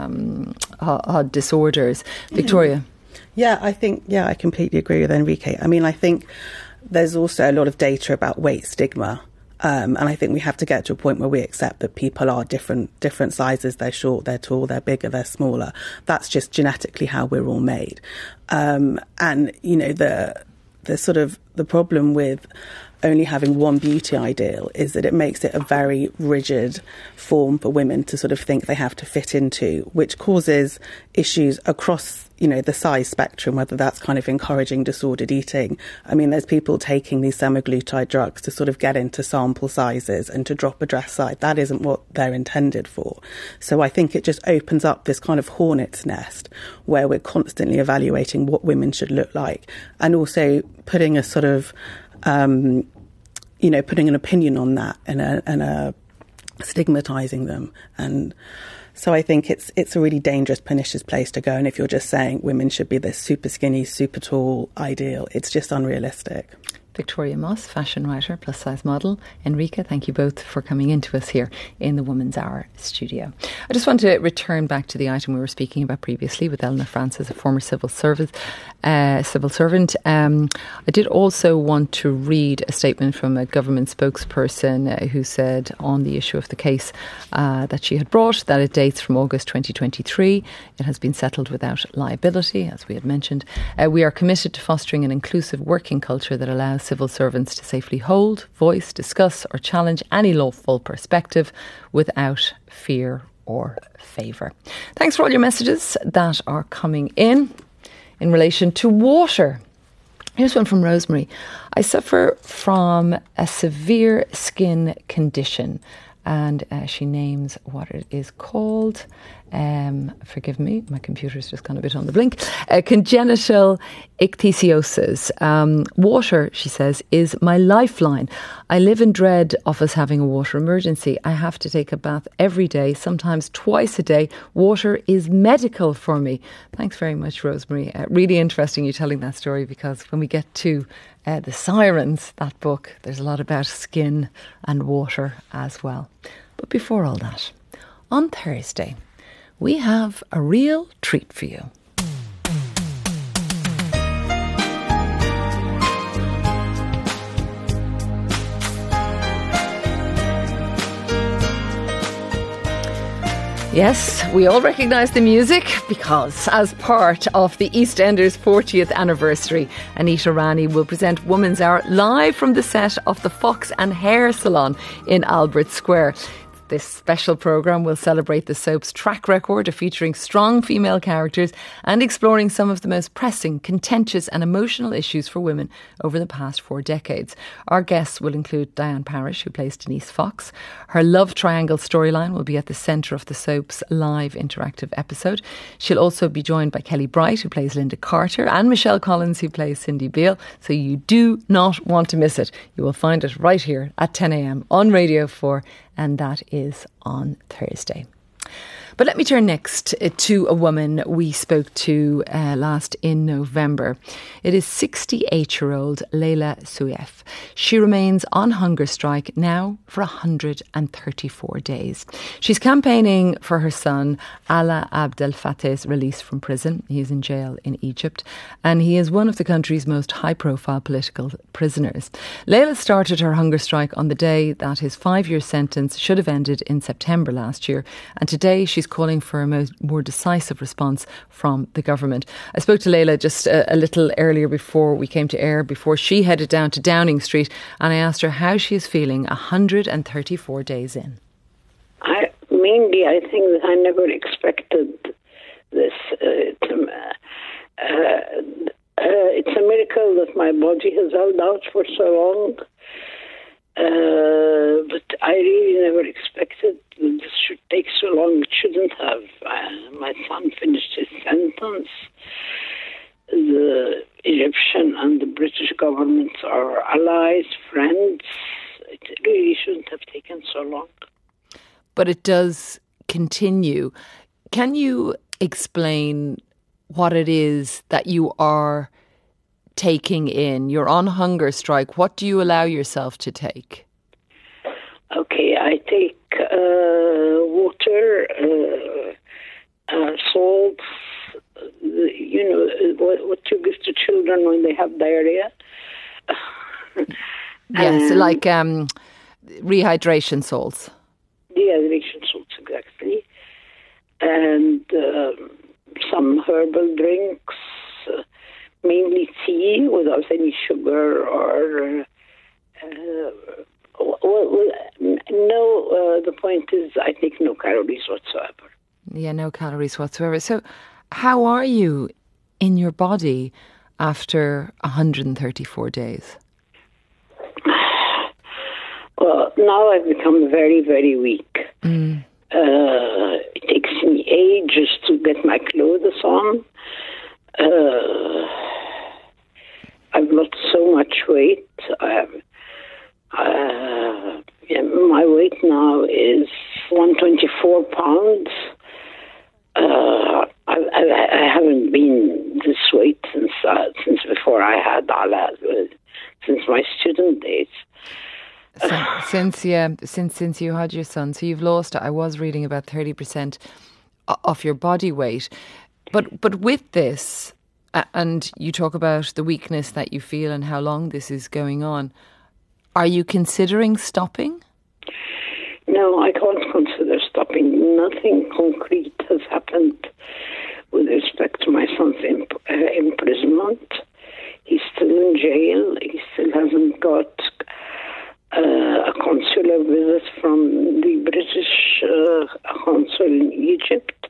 had disorders. Victoria? Yeah, I completely agree with Enrique. I mean, I think there's also a lot of data about weight stigma. And I think we have to get to a point where we accept that people are different sizes. They're short, they're tall, they're bigger, they're smaller. That's just genetically how we're all made. And, the sort of the problem with only having one beauty ideal is that it makes it a very rigid form for women to sort of think they have to fit into, which causes issues across, the size spectrum, whether that's kind of encouraging disordered eating. I mean, there's people taking these semaglutide drugs to sort of get into sample sizes and to drop a dress size. That isn't what they're intended for. So I think it just opens up this kind of hornet's nest where we're constantly evaluating what women should look like, and also putting a sort of putting an opinion on that and stigmatising them. And so I think it's a really dangerous, pernicious place to go. And if you're just saying women should be this super skinny, super tall ideal, it's just unrealistic. Victoria Moss, fashion writer, plus size model. Enrica, thank you both for coming into us here in the Woman's Hour studio. I just want to return back to the item we were speaking about previously with Eleanor Francis, a former civil servant. I did also want to read a statement from a government spokesperson who said on the issue of the case that she had brought that it dates from August 2023. It has been settled without liability, as we had mentioned. We are committed to fostering an inclusive working culture that allows civil servants to safely hold, voice, discuss or challenge any lawful perspective without fear or favour. Thanks for all your messages that are coming in relation to water. Here's one from Rosemary. I suffer from a severe skin condition, and she names what it is called. Forgive me, my computer's just gone a bit on the blink. Congenital ichthyosis. Water, she says, is my lifeline. I live in dread of us having a water emergency. I have to take a bath every day, sometimes twice a day. Water is medical for me. Thanks very much, Rosemary. Really interesting you telling that story, because when we get to The Sirens, that book, there's a lot about skin and water as well. But before all that, on Thursday, we have a real treat for you. Yes, we all recognise the music because as part of the EastEnders 40th anniversary, Anita Rani will present Woman's Hour live from the set of the Fox and Hair Salon in Albert Square. This special programme will celebrate the soap's track record of featuring strong female characters and exploring some of the most pressing, contentious and emotional issues for women over the past 4 decades. Our guests will include Diane Parrish, who plays Denise Fox. Her love triangle storyline will be at the centre of the soap's live interactive episode. She'll also be joined by Kelly Bright, who plays Linda Carter, and Michelle Collins, who plays Cindy Beale. So you do not want to miss it. You will find it right here at 10 a.m. on Radio 4. And that is on Thursday. But let me turn next to a woman we spoke to last in November. It is 68-year-old Leila Soueif. She remains on hunger strike now for 134 days. She's campaigning for her son, Alaa Abdel Fattah's release from prison. He's in jail in Egypt, and he is one of the country's most high-profile political prisoners. Leila started her hunger strike on the day that his 5-year sentence should have ended in September last year, and today she's calling for a more decisive response from the government. I spoke to Leila just a little earlier before we came to air, before she headed down to Downing Street, and I asked her how she is feeling 134 days in. I think that I never expected this. It's a miracle that my body has held out for so long. But I really never expected that this should take so long. It shouldn't have. My son finished his sentence. The Egyptian and the British government are allies, friends. It really shouldn't have taken so long. But it does continue. Can you explain what it is that you are taking in? You're on hunger strike. What do you allow yourself to take? Okay, I take water, salt, what you give to children when they have diarrhea. Yes, like rehydration salts. Dehydration salts, exactly. And some herbal drinks, mainly tea without any sugar or the point is I take no calories whatsoever. Yeah, no calories whatsoever. So how are you in your body after 134 days? Well, now I've become very, very weak. It takes me ages to get my clothes on. I've lost so much weight. My weight now is 124 pounds. I haven't been this weight since before I had Alaa, since my student days. Since you had your son, so you've lost, I was reading, about 30% of your body weight. But with this, and you talk about the weakness that you feel and how long this is going on, are you considering stopping? No, I can't consider stopping. Nothing concrete has happened with respect to my son's imprisonment. He's still in jail. He still hasn't got a consular visit from the British consul in Egypt.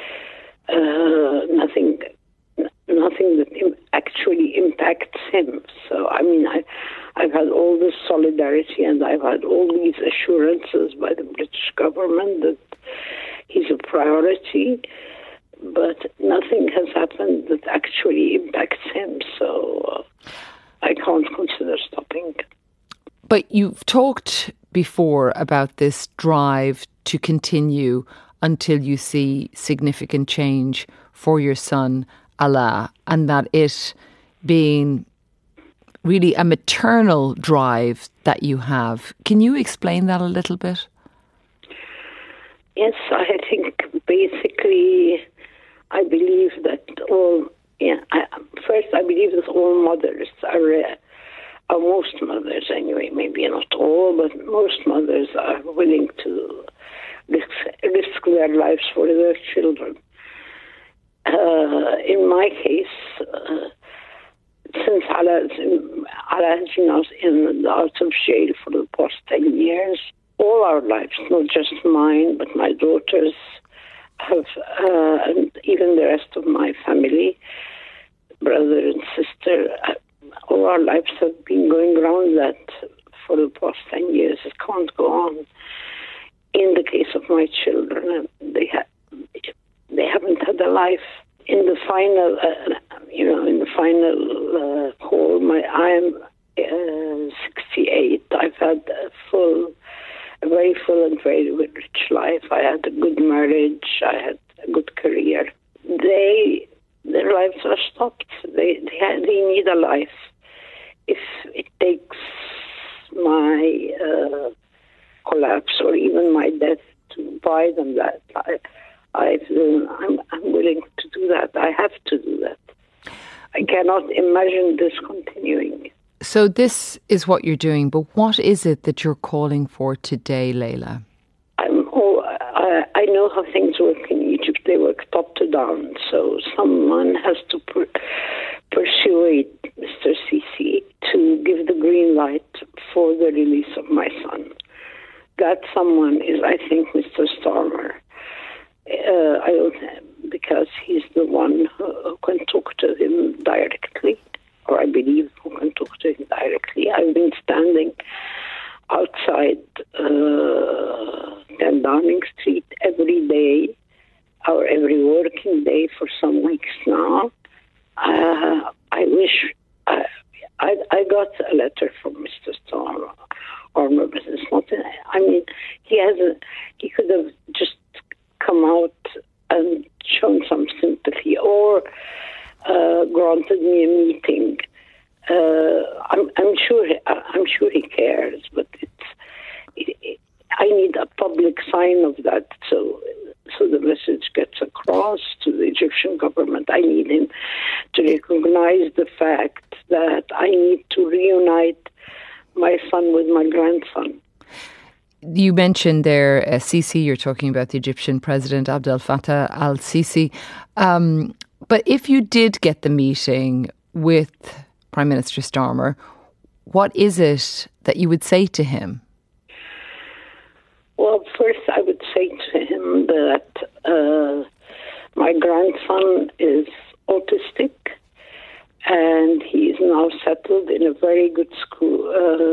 Nothing that actually impacts him. So, I mean, I've had all this solidarity and I've had all these assurances by the British government that he's a priority, but nothing has happened that actually impacts him. So I can't consider stopping. But you've talked before about this drive to continue until you see significant change for your son, Alaa, and that it being really a maternal drive that you have. Can you explain that a little bit? Yes, I think basically I believe that I believe that all mothers are most mothers anyway, maybe not all, but most mothers are willing to risk their lives for their children. In my case, since Ala has been out of jail for the past 10 years, all our lives, not just mine, but my daughters have, and even the rest of my family, brother and sister, all our lives have been going around that for the past 10 years. It can't go on. In the case of my children, they haven't had a life. In the final, call, I am 68. I've had a very full and very rich life. I had a good marriage. I had a good career. Their lives are stopped. They need a life. If it takes my collapse or even my death to buy them that, I'm willing to do that. I have to do that. I cannot imagine this continuing. So this is what you're doing, but what is it that you're calling for today, Leila? I know how things work in Egypt. They work top to down. So someone has to persuade Mr. Sisi to give the green light for the release of my son. That someone is, I think, Mr. Starmer. Because he's the one who can talk to him directly, or I believe who can talk to him directly. I've been standing outside 10 Downing Street every day, or every working day for some weeks now. I wish I got a letter from Mr. Starmer, but it's not. I mean, he could have just come out and shown some sympathy, or granted me a meeting. I'm sure he cares, but I need a public sign of that, so the message gets across to the Egyptian government. I need him to recognize the fact that I need to reunite my son with my grandson. You mentioned there Sisi, you're talking about the Egyptian President Abdel Fattah al-Sisi. But if you did get the meeting with Prime Minister Starmer, what is it that you would say to him? Well, first I would say to him that my grandson is autistic, and he is now settled in a very good school,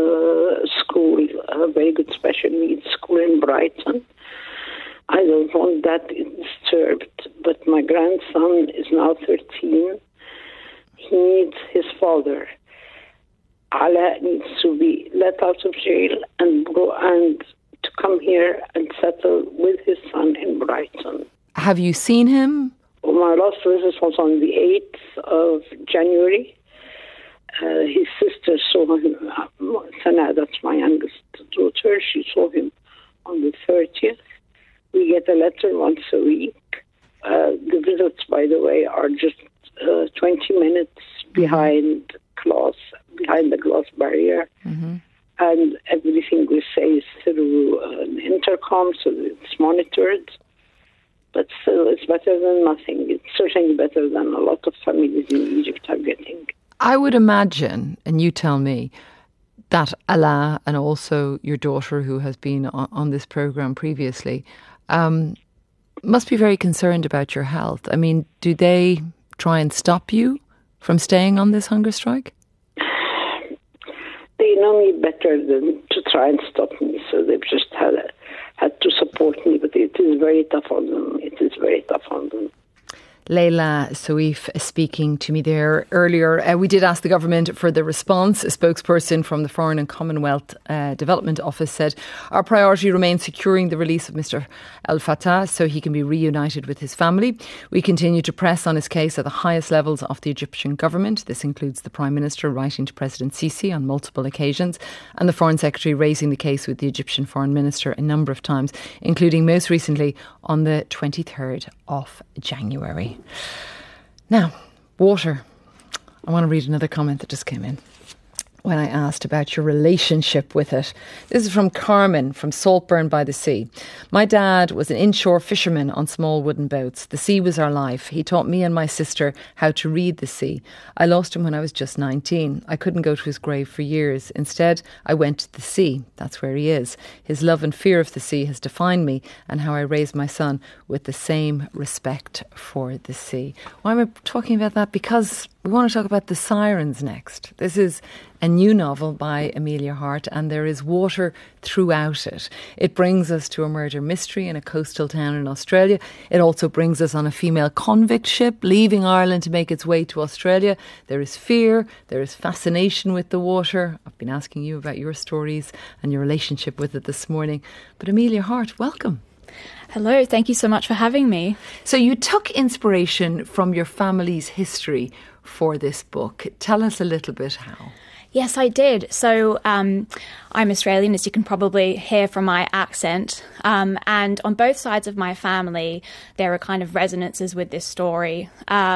a very good special needs school in Brighton. I don't want that disturbed, but my grandson is now 13. He needs his father. Ala needs to be let out of jail and go and to come here and settle with his son in Brighton. Have you seen him? Well, my last visit was on the 8th of January. His sister saw him, Sana, that's my youngest daughter, she saw him on the 30th. We get a letter once a week. The visits, by the way, are just 20 minutes behind the glass barrier. Mm-hmm. And everything we say is through an intercom, so it's monitored. But still, it's better than nothing. It's certainly better than a lot of families in Egypt are getting. I would imagine, and you tell me, that Ala and also your daughter, who has been on this programme previously, must be very concerned about your health. I mean, do they try and stop you from staying on this hunger strike? They know me better than to try and stop me, so they've just had to support me, but it is very tough on them. It is very tough on them. Leila Soif speaking to me there earlier. We did ask the government for the response. A spokesperson from the Foreign and Commonwealth Development Office said, "Our priority remains securing the release of Mr. al-Fattah so he can be reunited with his family. We continue to press on his case at the highest levels of the Egyptian government." This includes the Prime Minister writing to President Sisi on multiple occasions and the Foreign Secretary raising the case with the Egyptian Foreign Minister a number of times, including most recently on the 23rd of January. Now, water. I want to read another comment that just came in. when I asked about your relationship with it. This is from Carmen from Saltburn by the Sea. My dad was an inshore fisherman on small wooden boats. The sea was our life. He taught me and my sister how to read the sea. I lost him when I was just 19. I couldn't go to his grave for years. Instead, I went to the sea. That's where he is. His love and fear of the sea has defined me and how I raised my son with the same respect for the sea. Why am I talking about that? Because we want to talk about The Sirens next. This is a new novel by Amelia Hart, and there is water throughout it. It brings us to a murder mystery in a coastal town in Australia. It also brings us on a female convict ship leaving Ireland to make its way to Australia. There is fear, there is fascination with the water. I've been asking you about your stories and your relationship with it this morning. But Amelia Hart, welcome. Hello, thank you so much for having me. So you took inspiration from your family's history for this book. Tell us a little bit how. Yes, I did. So I'm Australian, as you can probably hear from my accent. And on both sides of my family, there are kind of resonances with this story.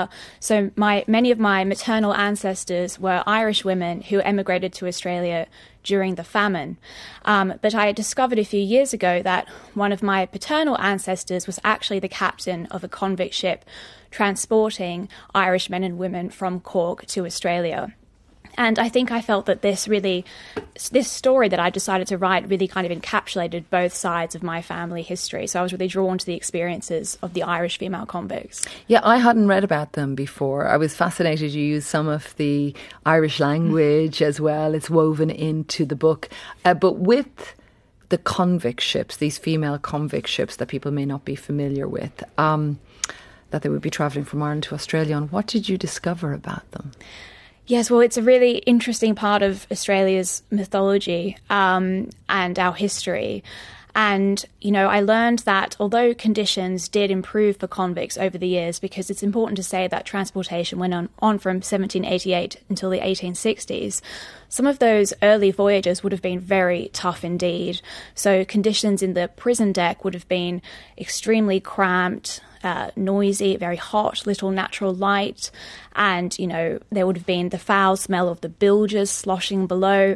So many of my maternal ancestors were Irish women who emigrated to Australia during the famine. But I discovered a few years ago that one of my paternal ancestors was actually the captain of a convict ship transporting Irish men and women from Cork to Australia. And I think I felt that this story that I decided to write really kind of encapsulated both sides of my family history. So I was really drawn to the experiences of the Irish female convicts. Yeah, I hadn't read about them before. I was fascinated you used some of the Irish language as well. It's woven into the book. But with the convict ships, these female convict ships that people may not be familiar with, that they would be travelling from Ireland to Australia on, what did you discover about them? Yes, well, it's a really interesting part of Australia's mythology and our history. And, you know, I learned that although conditions did improve for convicts over the years, because it's important to say that transportation went on from 1788 until the 1860s, some of those early voyages would have been very tough indeed. So conditions in the prison deck would have been extremely cramped, noisy, very hot, little natural light. And, you know, there would have been the foul smell of the bilges sloshing below.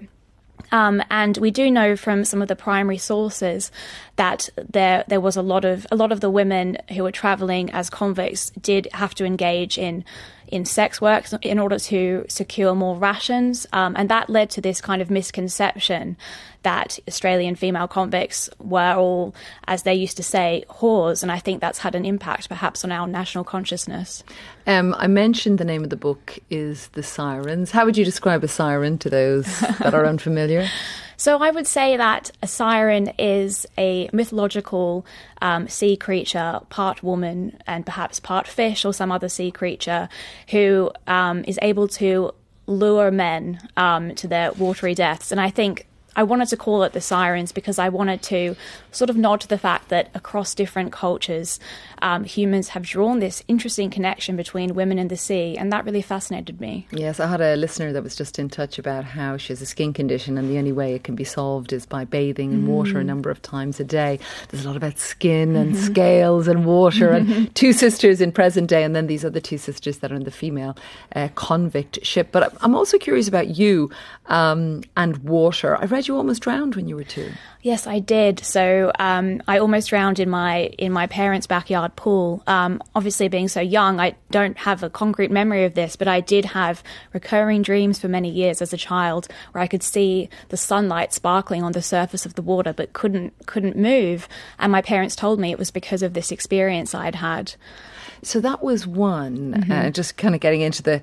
And we do know from some of the primary sources that there was a lot of the women who were travelling as convicts did have to engage in sex work in order to secure more rations. And that led to this kind of misconception that Australian female convicts were all, as they used to say, whores. And I think that's had an impact perhaps on our national consciousness. I mentioned the name of the book is The Sirens. How would you describe a siren to those that are unfamiliar? So I would say that a siren is a mythological sea creature, part woman and perhaps part fish or some other sea creature who is able to lure men to their watery deaths. And I think I wanted to call it The Sirens because I wanted to sort of nod to the fact that across different cultures, humans have drawn this interesting connection between women and the sea, and that really fascinated me. Yes, I had a listener that was just in touch about how she has a skin condition and the only way it can be solved is by bathing in water a number of times a day. There's a lot about skin and scales and water and two sisters in present day and then these other two sisters that are in the female convict ship. But I'm also curious about you and water. I read you almost drowned when you were 2. Yes, I did. So I almost drowned in my parents' backyard pool. Obviously, being so young, I don't have a concrete memory of this, but I did have recurring dreams for many years as a child where I could see the sunlight sparkling on the surface of the water but couldn't move. And my parents told me it was because of this experience I'd had. So that was one. Just kind of getting into the,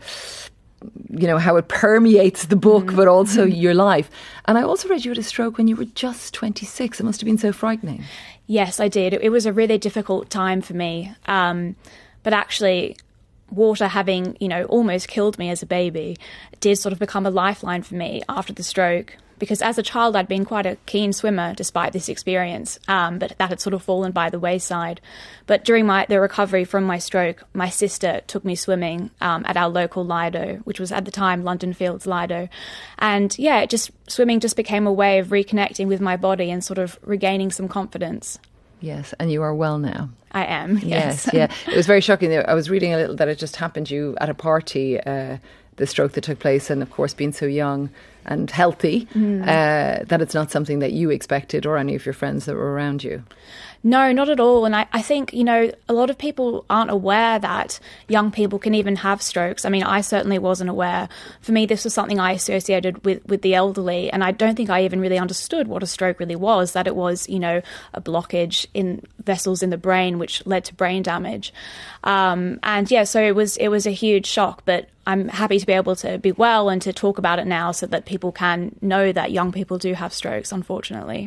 you know, how it permeates the book, but also your life. And I also read you had a stroke when you were just 26. It must have been so frightening. Yes, I did. It was a really difficult time for me. But actually, water having, you know, almost killed me as a baby did sort of become a lifeline for me after the stroke. Because as a child, I'd been quite a keen swimmer despite this experience, but that had sort of fallen by the wayside. But during the recovery from my stroke, my sister took me swimming at our local Lido, which was at the time London Fields Lido. And yeah, swimming just became a way of reconnecting with my body and sort of regaining some confidence. Yes, and you are well now. I am, yes. Yeah. It was very shocking. I was reading a little that it just happened to you at a party, the stroke that took place, and of course being so young, and healthy, that it's not something that you expected or any of your friends that were around you. No, not at all. And I think, a lot of people aren't aware that young people can even have strokes. I mean, I certainly wasn't aware. For me, this was something I associated with the elderly. And I don't think I even really understood what a stroke really was, that it was, a blockage in vessels in the brain, which led to brain damage. So it was a huge shock. But I'm happy to be able to be well and to talk about it now so that people can know that young people do have strokes, unfortunately.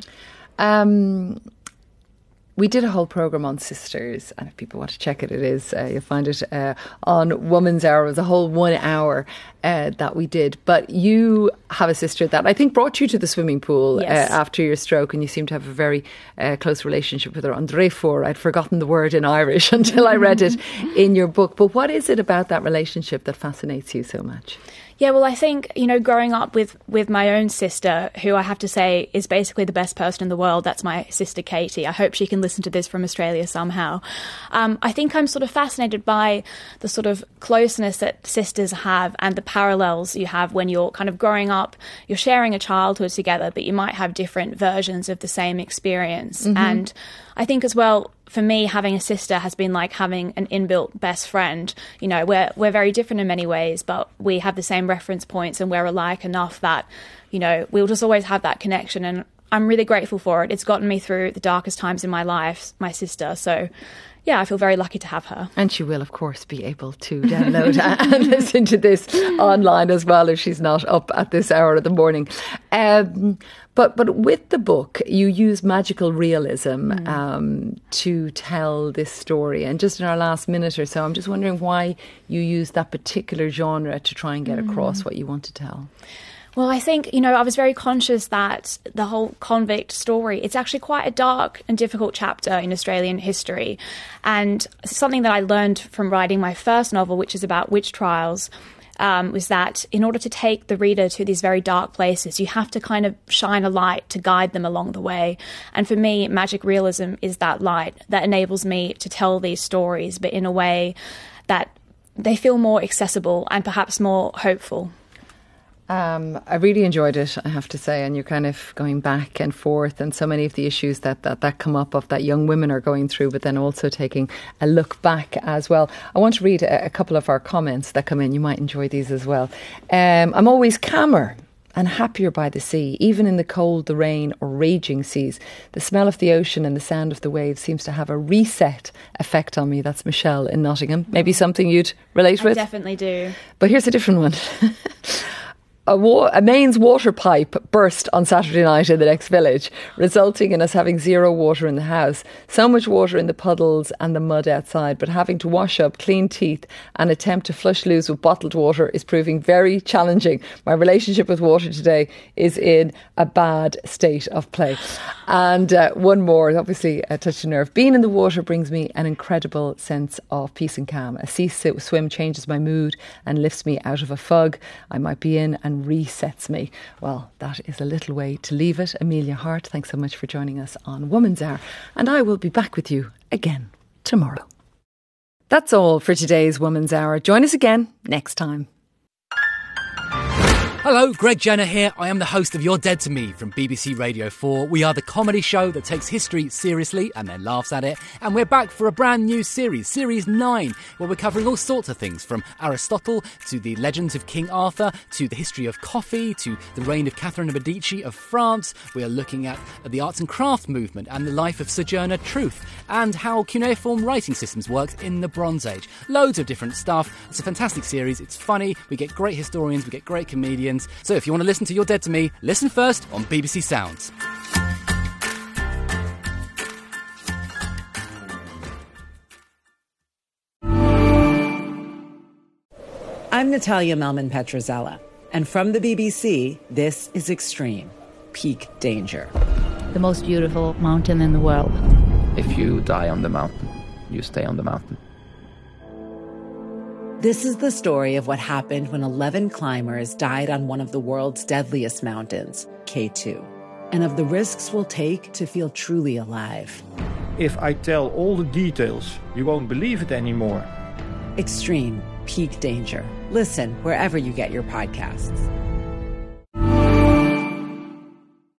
We did a whole programme on sisters, and if people want to check it, you'll find it on Woman's Hour. It was a whole 1 hour that we did. But you have a sister that I think brought you to the swimming pool after your stroke, and you seem to have a very close relationship with her. Andréfor, I'd forgotten the word in Irish until I read it in your book. But what is it about that relationship that fascinates you so much? Yeah, well, I think, growing up with my own sister, who I have to say is basically the best person in the world, that's my sister Katie. I hope she can listen to this from Australia somehow. I think I'm sort of fascinated by the sort of closeness that sisters have and the parallels you have when you're kind of growing up. You're sharing a childhood together, but you might have different versions of the same experience. Mm-hmm. And I think as well, for me, having a sister has been like having an inbuilt best friend. We're very different in many ways, but we have the same reference points and we're alike enough that, we'll just always have that connection. And I'm really grateful for it. It's gotten me through the darkest times in my life, my sister. So, yeah, I feel very lucky to have her. And she will, of course, be able to download and listen to this online as well if she's not up at this hour of the morning. But with the book, you use magical realism to tell this story. And just in our last minute or so, I'm just wondering why you use that particular genre to try and get across what you want to tell. Well, I think, I was very conscious that the whole convict story, it's actually quite a dark and difficult chapter in Australian history. And something that I learned from writing my first novel, which is about witch trials, was that in order to take the reader to these very dark places, you have to kind of shine a light to guide them along the way. And for me, magic realism is that light that enables me to tell these stories, but in a way that they feel more accessible and perhaps more hopeful. I really enjoyed it, I have to say, and you're kind of going back and forth, and so many of the issues that come up of that young women are going through, but then also taking a look back as well. I want to read a couple of our comments that come in. You might enjoy these as well. I'm always calmer and happier by the sea, even in the cold, the rain or raging seas. The smell of the ocean and the sound of the waves seems to have a reset effect on me. That's Michelle in Nottingham. Maybe something you'd relate with? I definitely do. But here's a different one. A mains water pipe burst on Saturday night in the next village, resulting in us having zero water in the house. So much water in the puddles and the mud outside, but having to wash up, clean teeth and attempt to flush loose with bottled water is proving very challenging. My relationship with water today is in a bad state of play. And one more, obviously a touch of nerve. Being in the water brings me an incredible sense of peace and calm. A sea swim changes my mood and lifts me out of a fog I might be in and resets me. Well, that is a little way to leave it. Amelia Hart, thanks so much for joining us on Woman's Hour, and I will be back with you again tomorrow. That's all for today's Woman's Hour. Join us again next time. Hello, Greg Jenner here. I am the host of You're Dead to Me from BBC Radio 4. We are the comedy show that takes history seriously and then laughs at it. And we're back for a brand new series, Series 9, where we're covering all sorts of things, from Aristotle to the legends of King Arthur to the history of coffee to the reign of Catherine of Medici of France. We are looking at the arts and crafts movement and the life of Sojourner Truth and how cuneiform writing systems worked in the Bronze Age. Loads of different stuff. It's a fantastic series. It's funny. We get great historians. We get great comedians. So if you want to listen to You're Dead to Me, listen first on BBC Sounds. I'm Natalia Melman-Petrozella, and from the BBC, this is Extreme, Peak Danger. The most beautiful mountain in the world. If you die on the mountain, you stay on the mountain. This is the story of what happened when 11 climbers died on one of the world's deadliest mountains, K2, and of the risks we'll take to feel truly alive. If I tell all the details, you won't believe it anymore. Extreme, Peak Danger. Listen wherever you get your podcasts.